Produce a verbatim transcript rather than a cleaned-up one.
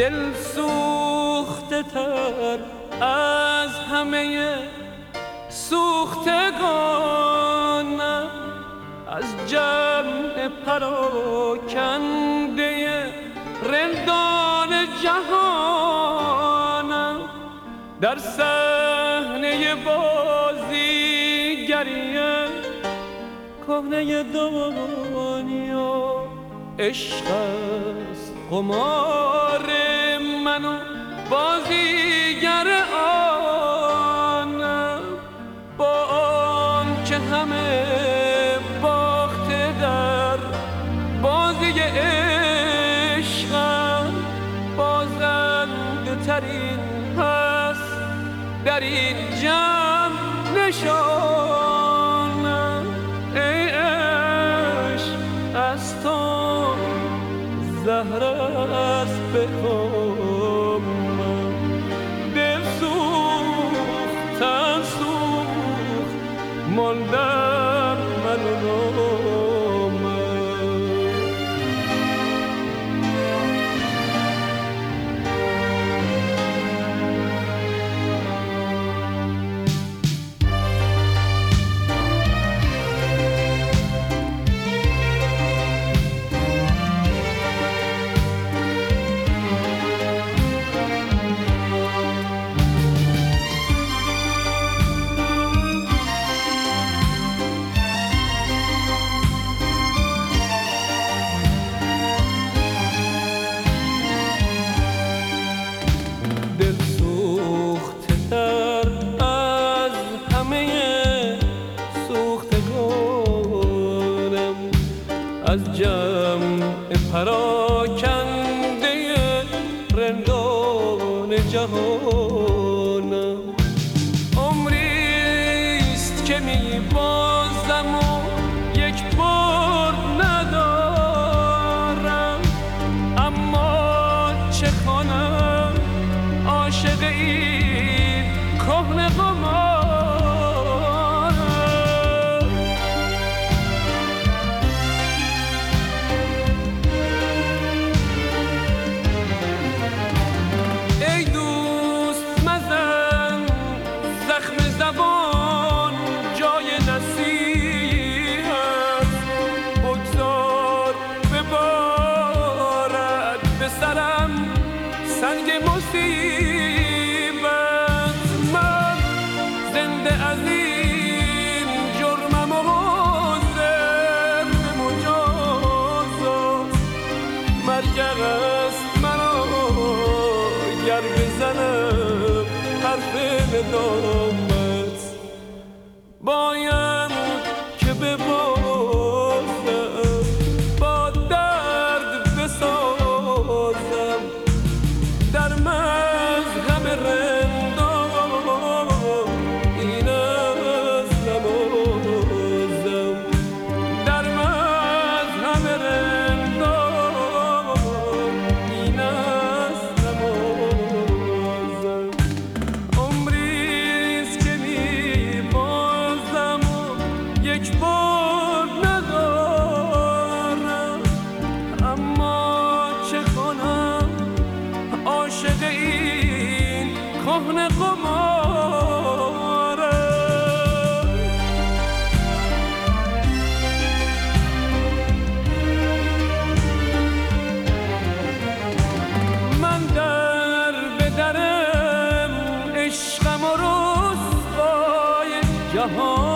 دل سوخته تر از همه سوختگانم، از جمع پراکنده رندان جهانم. در صحنه بازیگری کهنه دنیا عشق است قمار من و بازیگر آنم. با آن که همه باخته در بازی عشقم، بازنده ترین هست در این جمع نشانم. ای عشق از تو زهر است به کام، دل سوخت تن سوخت ماندم من و نامم. از جمع پراکنده رندان جهانم. عمریست که می بازم و یک بار ندارم، اما چه کنم عاشق این کهنه قمار. سنگ مصیبت من زنده از این جرمم و حاضر به مجازات. مرگ است مرا گر بزنم حرف ندامت، باید که ببازم با درد بسازم در مذهب رندان. این است نمازم در مذهب رندان، این است نمازم. عمریست که می بازم و یک بار ندارم، اما چه کنم عاشق این کهنه قمارم. من در به درم عشقم و رسوای جهان